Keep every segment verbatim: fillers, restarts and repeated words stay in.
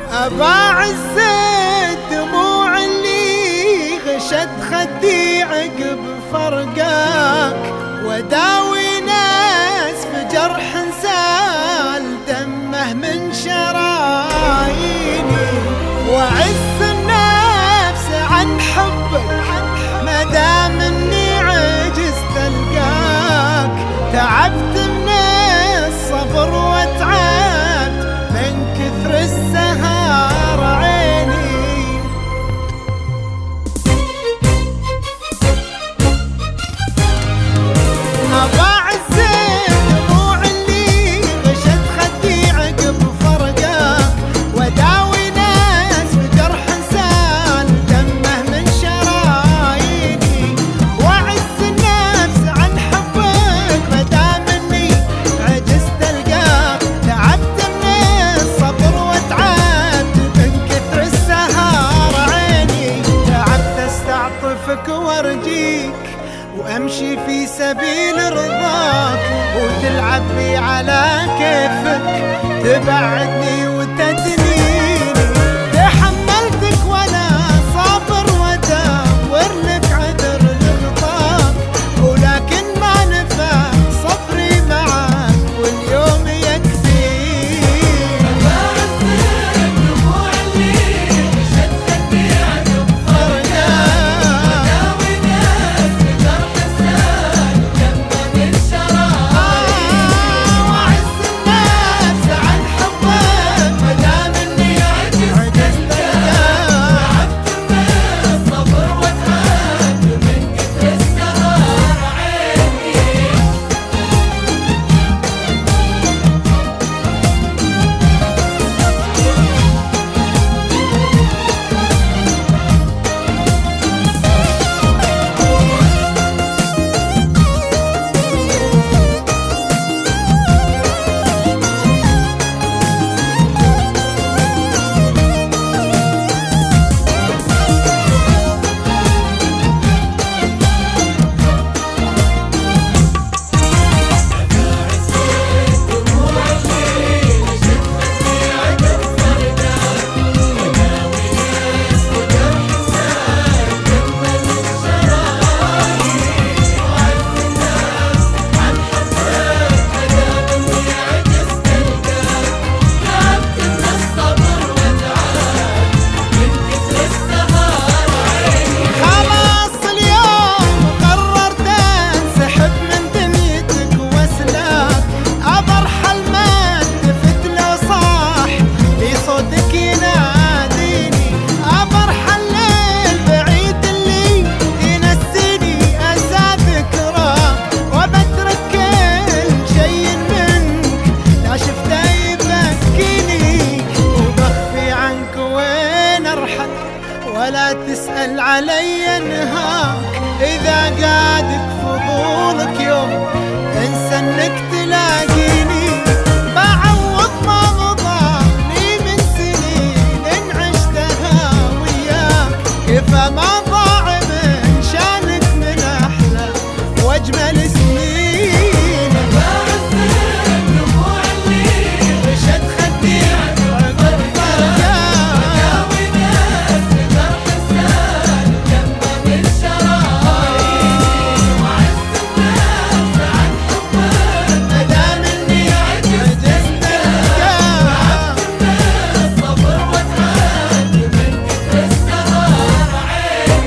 أباعز الدموع اللي غشت خدي عقب فرقاك، وداوي ناس في جرح سال دمه من شراييني، وعز النفس عن حبك مدام اني عجزت القاك. تعبت من الصبر وتعبت من كثر السهر عيني. أباعز الدموع اللي غشت خدي عقب فرقاك، وداوي ناس بجرح سال دمه من شراييني، وعز النفس عن حبك مدام اني عجزت القاك. تعبت من الصبر وتعبت من كثر السهر عيني. تعبت استعطفك وارجيك وامشي في سبيل رضاك، وتلعب بي على كيفك تبعدني وتدنيني. تحملتك وانا صابر وادور لك عذر لغطاك، ولكن ما نفع صبري معك واليوم يكفيني. أباعز الدموع اللي غشت خدي عقب فرقاك، وداوي ناس بجرح سال دمه من شراييني، وعز الناس عن حبك مدام اني عجزت القاك. تعبت من الصبر وتعبت من كثر السهر عيني. خلاص اليوم قررت انسحب من دنيتك واسلاك، ابرحل ما التفت لو صاح في صوتك يناديني، ابرحل للبعيد اللي ينسيني اسى ذكراه، وبترك كل شي منك لا شفته يبكيني، وبخفي عنك وين ارحل ولا تسأل علي نهاك. إذا قادك فضولك يوم انسى انك تلاقيني، بعوض ما مضاني من سنين ان عشتها وياك. كفى ما ضاع من شانك من احلى واجمل سنين. أباعز الدموع اللي غشت خدي عقب فرقاك، وداوي ناس بجرح سال دمه من شراييني، وعز الناس عن حبك مدام اني عجزت القاك. تعبت من الصبر وتعبت من كثر السهر عيني.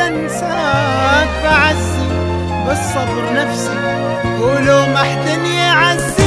انساك بعزي بالصبر نفسي ولو ما حد يعزي